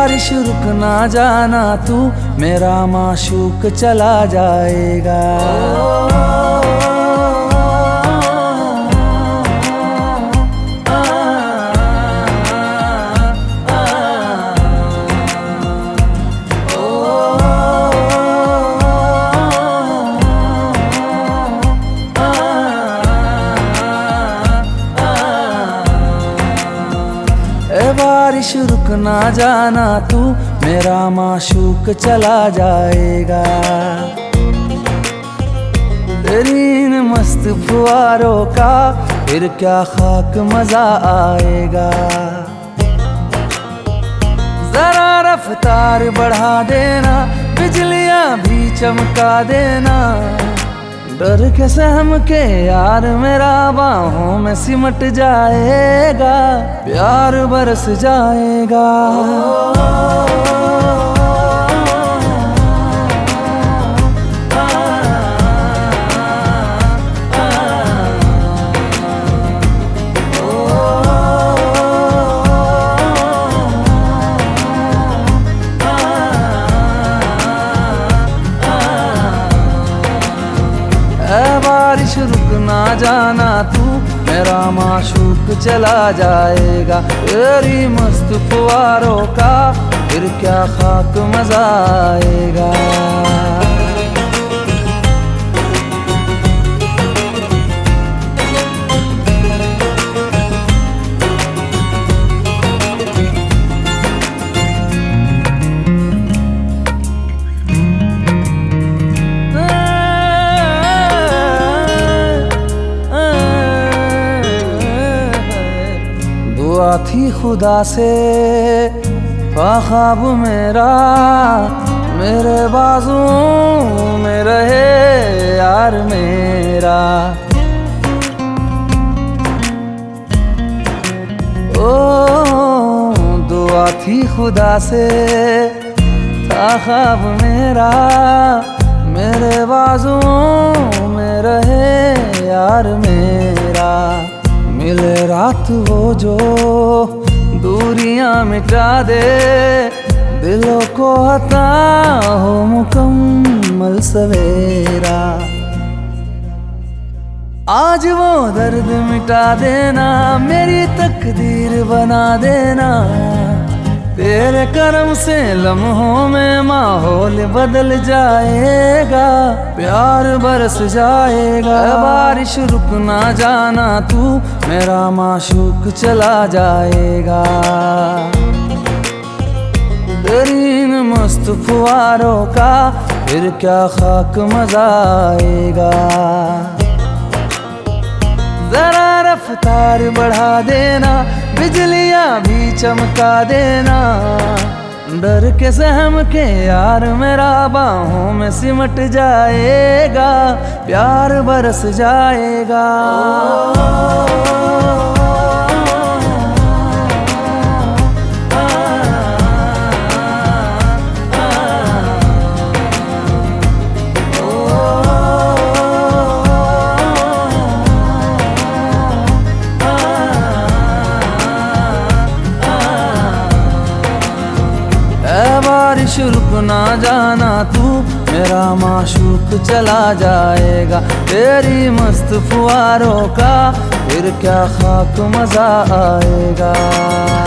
बारिश रुक ना जाना तू, मेरा माशूक चला जाएगा। बारिश रुक ना जाना तू, मेरा माशूक चला जाएगा। तेरी इन मस्त फुआरों का फिर क्या खाक मजा आएगा। जरा रफ्तार बढ़ा देना, बिजलियां भी चमका देना। डर के सहम के यार मेरा बाहों में सिमट जाएगा, प्यार बरस जाएगा। बारिश रुक ना जाना तू, मेरा माशूक चला जाएगा। तेरी मस्त फुआरों का फिर क्या खाक मजा आएगा। दुआ थी खुदा से ख्वाब मेरा, मेरे बाजुओं में रहे यार मेरा। ओ दुआ थी खुदा से ख्वाब मेरा, मेरे बाजुओं में रहे यार मेरा। मिले रात वो जो दूरियां मिटा दे, दिलों को अता हो मुकम्मल सवेरा। आज वो दर्द मिटा देना, मेरी तकदीर बना देना। तेरे करम से लम्हों में माहौल बदल जाएगा, प्यार बरस जाएगा। बारिश रुक ना जाना तू, मेरा माशूक चला जाएगा। तेरी इन मस्त फुआरों का फिर क्या खाक मजा आएगा। जरा रफ्तार बढ़ा देना, बिजलियां भी चमका देना। डर के सहम के यार मेरा बाहों में सिमट जाएगा, प्यार बरस जाएगा। बारिश रुक ना जाना तू, मेरा माशूक चला जाएगा। तेरी मस्त फुआरों का फिर क्या खाक मजा आएगा।